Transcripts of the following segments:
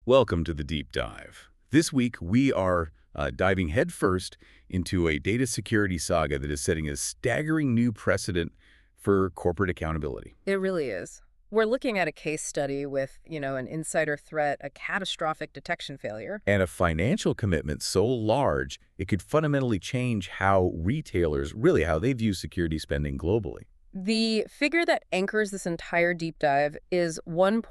Welcome to the Deep Dive. This week, we are diving headfirst into a data security saga that is setting a staggering new precedent for corporate accountability. It really is. We're looking at a case study with, an insider threat, a catastrophic detection failure. And a financial commitment so large, it could fundamentally change how retailers, really how they view security spending globally. The figure that anchors this entire deep dive is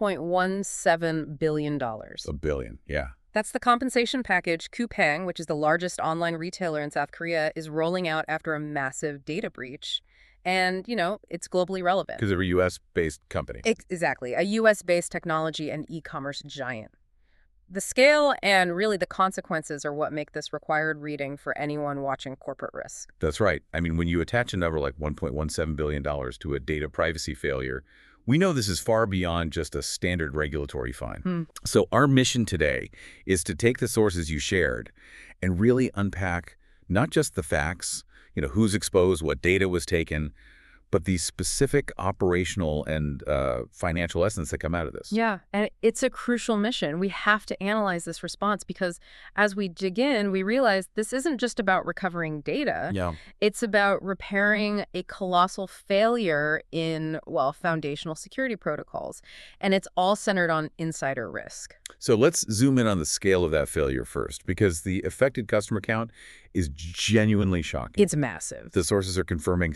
$1.17 billion. A billion, yeah. That's the compensation package Coupang, which is the largest online retailer in South Korea, is rolling out after a massive data breach. And, it's globally relevant. Because they're a U.S.-based company. Exactly. A U.S.-based technology and e-commerce giant. The scale and really the consequences are what make this required reading for anyone watching corporate risk. That's right. I mean, when you attach a number like $1.17 billion to a data privacy failure, we know this is far beyond just a standard regulatory fine. So our mission today is to take the sources you shared and really unpack not just the facts, who's exposed, what data was taken, but the specific operational and financial lessons that come out of this. Yeah, and it's a crucial mission. We have to analyze this response because as we dig in, we realize this isn't just about recovering data. Yeah. It's about repairing a colossal failure in, foundational security protocols. And it's all centered on insider risk. So let's zoom in on the scale of that failure first, because the affected customer count is genuinely shocking. It's massive. The sources are confirming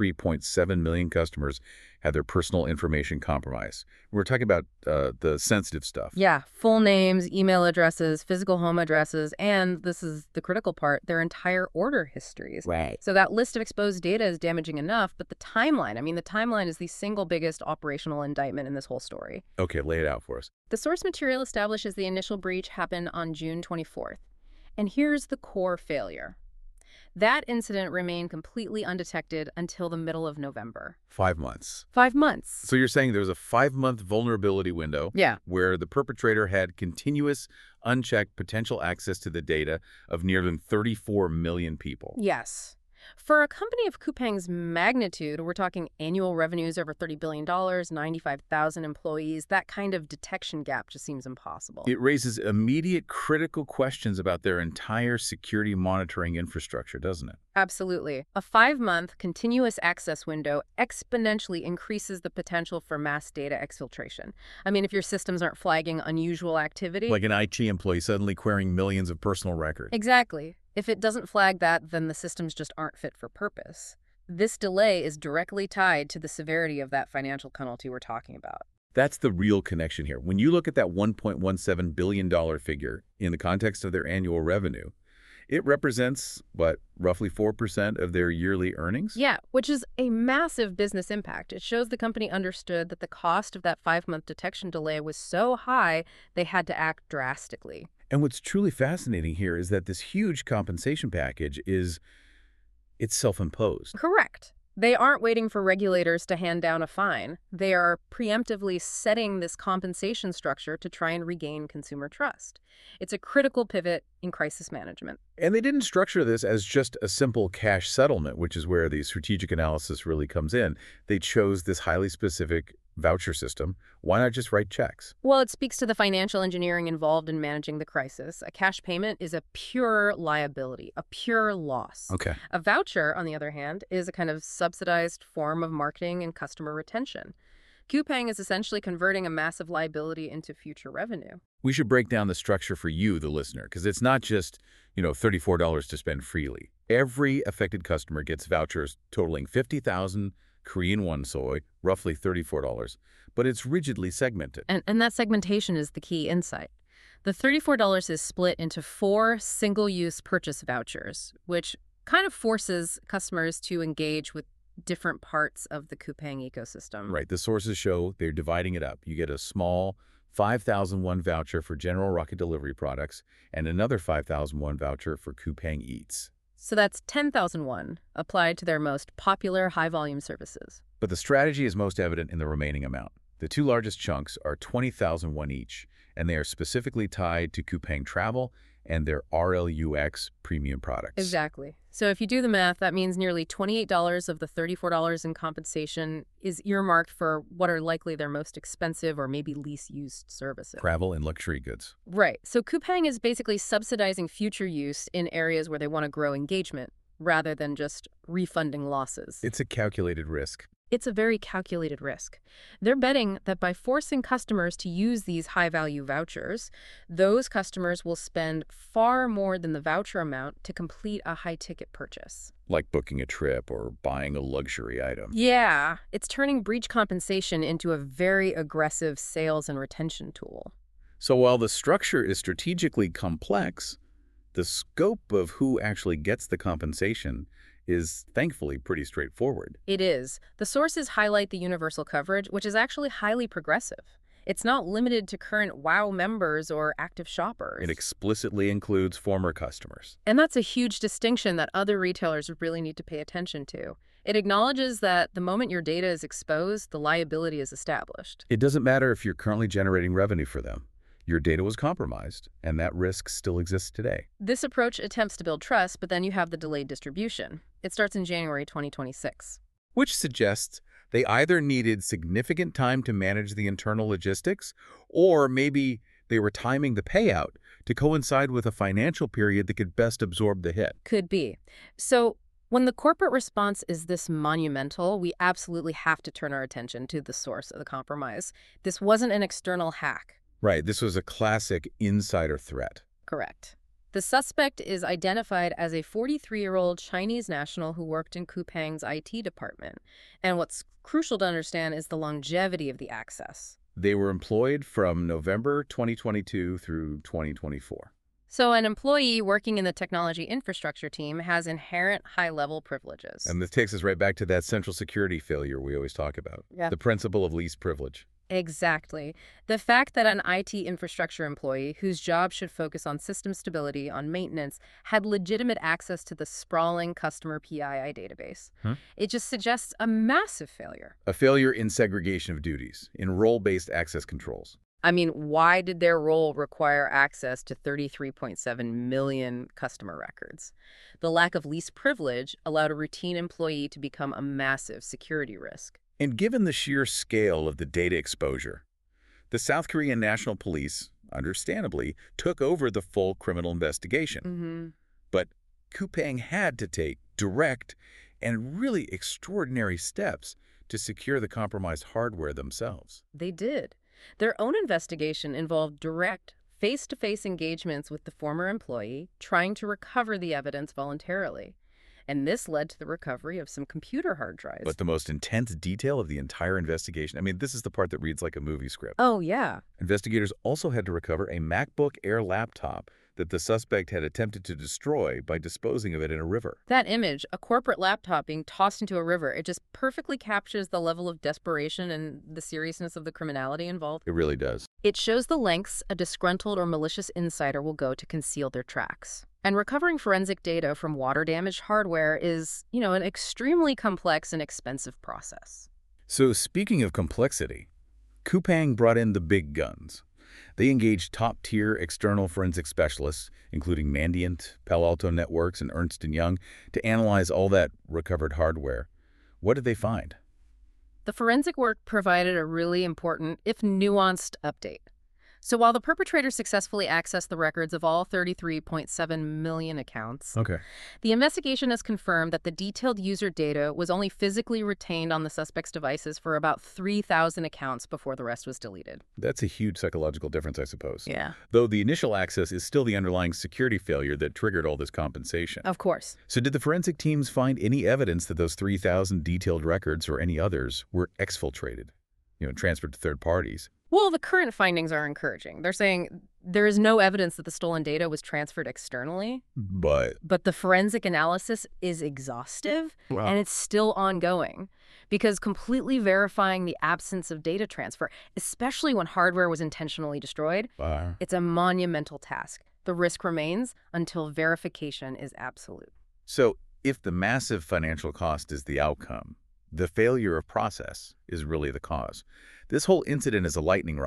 33.7 million customers had their personal information compromised. We're talking about the sensitive stuff. Yeah, full names, email addresses, physical home addresses, and this is the critical part, their entire order histories. Right. So that list of exposed data is damaging enough, but the timeline is the single biggest operational indictment in this whole story. Okay, lay it out for us. The source material establishes the initial breach happened on June 24th. And here's the core failure. That incident remained completely undetected until the middle of November. 5 months. 5 months. So you're saying there was a 5-month vulnerability window where the perpetrator had continuous, unchecked potential access to the data of nearly 34 million people. Yes. For a company of Coupang's magnitude, we're talking annual revenues over $30 billion, 95,000 employees. That kind of detection gap just seems impossible. It raises immediate critical questions about their entire security monitoring infrastructure, doesn't it? Absolutely. A 5-month continuous access window exponentially increases the potential for mass data exfiltration. I mean, if your systems aren't flagging unusual activity. Like an IT employee suddenly querying millions of personal records. Exactly. If it doesn't flag that, then the systems just aren't fit for purpose. This delay is directly tied to the severity of that financial penalty we're talking about. That's the real connection here. When you look at that $1.17 billion figure in the context of their annual revenue, it represents, roughly 4% of their yearly earnings? Yeah, which is a massive business impact. It shows the company understood that the cost of that 5-month detection delay was so high, they had to act drastically. And what's truly fascinating here is that this huge compensation package it's self-imposed. Correct. They aren't waiting for regulators to hand down a fine. They are preemptively setting this compensation structure to try and regain consumer trust. It's a critical pivot in crisis management. And they didn't structure this as just a simple cash settlement, which is where the strategic analysis really comes in. They chose this highly specific voucher system. Why not just write checks? Well, it speaks to the financial engineering involved in managing the crisis. A cash payment is a pure liability, a pure loss. Okay. A voucher, on the other hand, is a kind of subsidized form of marketing and customer retention. Coupang is essentially converting a massive liability into future revenue. We should break down the structure for you, the listener, because it's not just, $34 to spend freely. Every affected customer gets vouchers totaling 50,000 Korean won soy, roughly $34, but it's rigidly segmented. And that segmentation is the key insight. The $34 is split into 4 single-use purchase vouchers, which kind of forces customers to engage with different parts of the Coupang ecosystem. Right. The sources show they're dividing it up. You get a small 5,000 won voucher for General Rocket Delivery products and another 5,000 won voucher for Coupang Eats. So that's 10,001 applied to their most popular high-volume services. But the strategy is most evident in the remaining amount. The 2 largest chunks are 20,001 each, and they are specifically tied to Coupang Travel and their RLUX premium products. Exactly. So if you do the math, that means nearly $28 of the $34 in compensation is earmarked for what are likely their most expensive or maybe least used services. Travel and luxury goods. Right. So Coupang is basically subsidizing future use in areas where they want to grow engagement rather than just refunding losses. It's a calculated risk. It's a very calculated risk. They're betting that by forcing customers to use these high-value vouchers, those customers will spend far more than the voucher amount to complete a high-ticket purchase. Like booking a trip or buying a luxury item. Yeah, it's turning breach compensation into a very aggressive sales and retention tool. So while the structure is strategically complex, the scope of who actually gets the compensation is thankfully pretty straightforward. It is. The sources highlight the universal coverage, which is actually highly progressive. It's not limited to current WOW members or active shoppers. It explicitly includes former customers. And that's a huge distinction that other retailers really need to pay attention to. It acknowledges that the moment your data is exposed, the liability is established. It doesn't matter if you're currently generating revenue for them. Your data was compromised, and that risk still exists today. This approach attempts to build trust, but then you have the delayed distribution. It starts in January 2026. Which suggests they either needed significant time to manage the internal logistics, or maybe they were timing the payout to coincide with a financial period that could best absorb the hit. Could be. So when the corporate response is this monumental, we absolutely have to turn our attention to the source of the compromise. This wasn't an external hack. Right, this was a classic insider threat. Correct. The suspect is identified as a 43-year-old Chinese national who worked in Coupang's IT department. And what's crucial to understand is the longevity of the access. They were employed from November 2022 through 2024. So an employee working in the technology infrastructure team has inherent high-level privileges. And this takes us right back to that central security failure we always talk about. Yeah. The principle of least privilege. Exactly. The fact that an IT infrastructure employee whose job should focus on system stability, on maintenance, had legitimate access to the sprawling customer PII database. It just suggests a massive failure. A failure in segregation of duties, in role-based access controls. I mean, why did their role require access to 33.7 million customer records? The lack of least privilege allowed a routine employee to become a massive security risk. And given the sheer scale of the data exposure, the South Korean National Police, understandably, took over the full criminal investigation. But Coupang had to take direct and really extraordinary steps to secure the compromised hardware themselves. They did. Their own investigation involved direct, face-to-face engagements with the former employee, trying to recover the evidence voluntarily. And this led to the recovery of some computer hard drives. But the most intense detail of the entire investigation, I mean, this is the part that reads like a movie script. Oh, yeah. Investigators also had to recover a MacBook Air laptop that the suspect had attempted to destroy by disposing of it in a river. That image, a corporate laptop being tossed into a river, it just perfectly captures the level of desperation and the seriousness of the criminality involved. It really does. It shows the lengths a disgruntled or malicious insider will go to conceal their tracks. And recovering forensic data from water-damaged hardware is, an extremely complex and expensive process. So speaking of complexity, Coupang brought in the big guns. They engaged top-tier external forensic specialists, including Mandiant, Palo Alto Networks, and Ernst & Young, to analyze all that recovered hardware. What did they find? The forensic work provided a really important, if nuanced, update. So while the perpetrator successfully accessed the records of all 33.7 million accounts, the investigation has confirmed that the detailed user data was only physically retained on the suspect's devices for about 3,000 accounts before the rest was deleted. That's a huge psychological difference, I suppose. Yeah. Though the initial access is still the underlying security failure that triggered all this compensation. Of course. So did the forensic teams find any evidence that those 3,000 detailed records or any others were exfiltrated, transferred to third parties? Well, the current findings are encouraging. They're saying there is no evidence that the stolen data was transferred externally. But the forensic analysis is exhaustive, and it's still ongoing. Because completely verifying the absence of data transfer, especially when hardware was intentionally destroyed, it's a monumental task. The risk remains until verification is absolute. So if the massive financial cost is the outcome, the failure of process is really the cause. This whole incident is a lightning rod,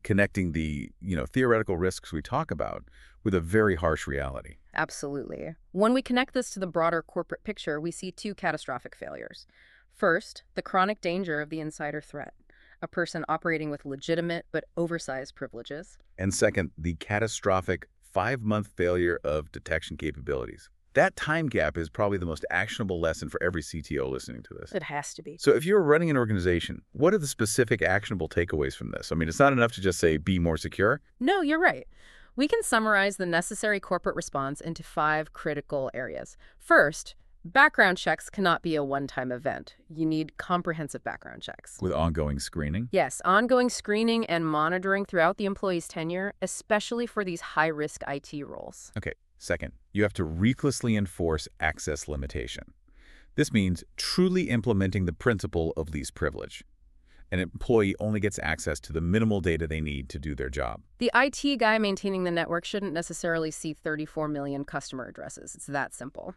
connecting the, theoretical risks we talk about with a very harsh reality. Absolutely. When we connect this to the broader corporate picture, we see two catastrophic failures. First, the chronic danger of the insider threat, a person operating with legitimate but oversized privileges. And second, the catastrophic 5-month failure of detection capabilities. That time gap is probably the most actionable lesson for every CTO listening to this. It has to be. So if you're running an organization, what are the specific actionable takeaways from this? I mean, it's not enough to just say, be more secure. No, you're right. We can summarize the necessary corporate response into 5 critical areas. First, background checks cannot be a one-time event. You need comprehensive background checks. With ongoing screening? Yes, ongoing screening and monitoring throughout the employee's tenure, especially for these high-risk IT roles. Okay. Second, you have to ruthlessly enforce access limitation. This means truly implementing the principle of least privilege. An employee only gets access to the minimal data they need to do their job. The IT guy maintaining the network shouldn't necessarily see 34 million customer addresses. It's that simple.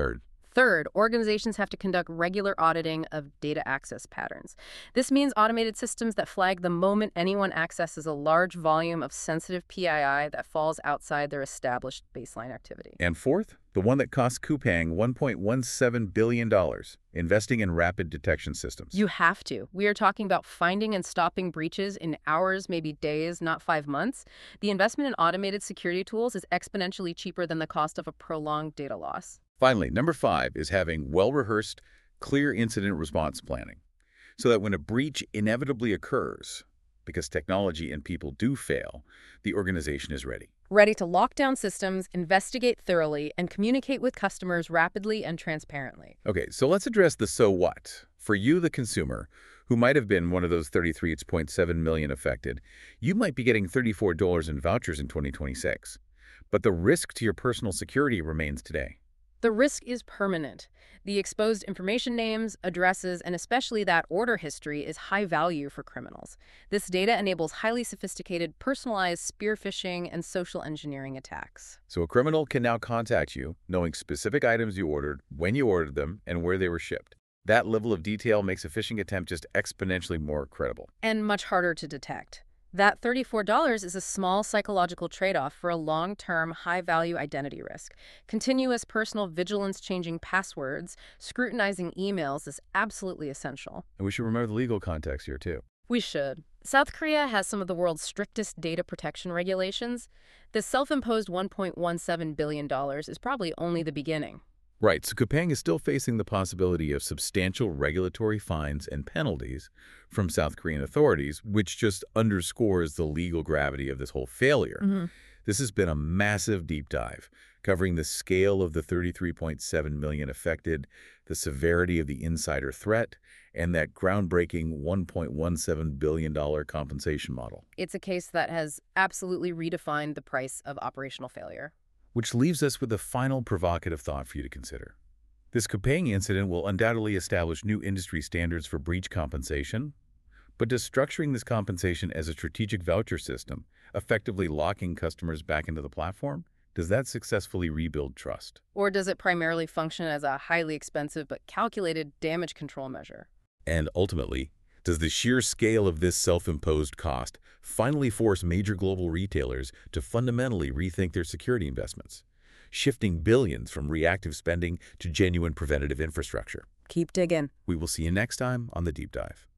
Third, organizations have to conduct regular auditing of data access patterns. This means automated systems that flag the moment anyone accesses a large volume of sensitive PII that falls outside their established baseline activity. And fourth, the one that cost Coupang $1.17 billion, investing in rapid detection systems. You have to. We are talking about finding and stopping breaches in hours, maybe days, not 5 months. The investment in automated security tools is exponentially cheaper than the cost of a prolonged data loss. Finally, number 5 is having well-rehearsed, clear incident response planning, so that when a breach inevitably occurs, because technology and people do fail, the organization is ready. Ready to lock down systems, investigate thoroughly, and communicate with customers rapidly and transparently. Okay, so let's address the so what. For you, the consumer, who might have been one of those 33.7 million affected, you might be getting $34 in vouchers in 2026. But the risk to your personal security remains today. The risk is permanent. The exposed information names, addresses, and especially that order history is high value for criminals. This data enables highly sophisticated, personalized spear phishing and social engineering attacks. So a criminal can now contact you, knowing specific items you ordered, when you ordered them, and where they were shipped. That level of detail makes a phishing attempt just exponentially more credible. And much harder to detect. That $34 is a small psychological trade-off for a long-term, high-value identity risk. Continuous personal vigilance, changing passwords, scrutinizing emails is absolutely essential. And we should remember the legal context here, too. We should. South Korea has some of the world's strictest data protection regulations. The self-imposed $1.17 billion is probably only the beginning. Right, so Coupang is still facing the possibility of substantial regulatory fines and penalties from South Korean authorities, which just underscores the legal gravity of this whole failure. This has been a massive deep dive, covering the scale of the 33.7 million affected, the severity of the insider threat, and that groundbreaking $1.17 billion compensation model. It's a case that has absolutely redefined the price of operational failure. Which leaves us with a final provocative thought for you to consider. This Coupang incident will undoubtedly establish new industry standards for breach compensation, but does structuring this compensation as a strategic voucher system, effectively locking customers back into the platform, does that successfully rebuild trust? Or does it primarily function as a highly expensive but calculated damage control measure? And ultimately, does the sheer scale of this self-imposed cost finally force major global retailers to fundamentally rethink their security investments, shifting billions from reactive spending to genuine preventative infrastructure? Keep digging. We will see you next time on The Deep Dive.